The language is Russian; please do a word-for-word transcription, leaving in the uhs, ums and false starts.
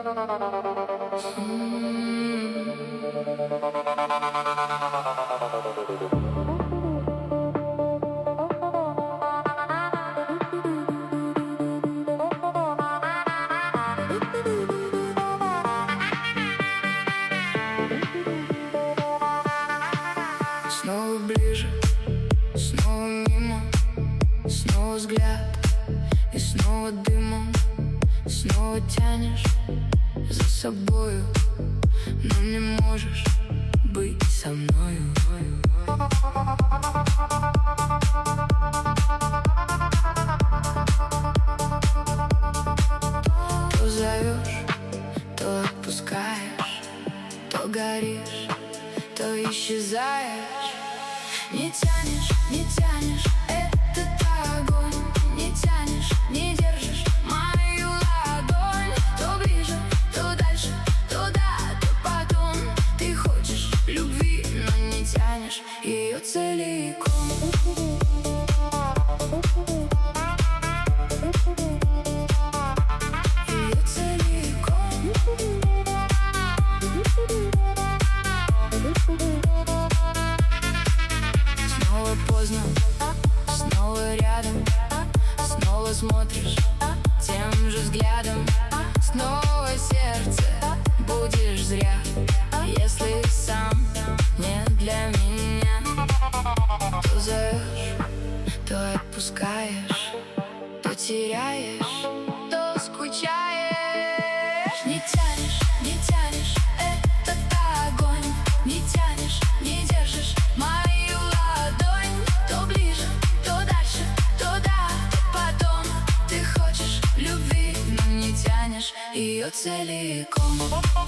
Снова ближе, снова мимо, снова взгляд и снова дымом. Снова тянешь за собою, но не можешь быть со мною. То зовешь, то отпускаешь, то горишь, то исчезаешь. Не тянешь, не тянешь этот огонь, не тянешь, не держишь мою ладонь. То ближе, то дальше, то да, то потом. Ты хочешь любви, но не тянешь ее целиком. Ее целиком. Снова поздно, снова рядом, снова смотришь тем же взглядом. Снова сердце будешь зря, если сам не для меня. То зовешь, то отпускаешь, то теряешь, то скучаешь. Не тянешь, не тянешь этот огонь, не тянешь, не держишь мою ладонь. То ближе, то дальше, то да, то потом. Ты хочешь любви, но не тянешь ее целиком.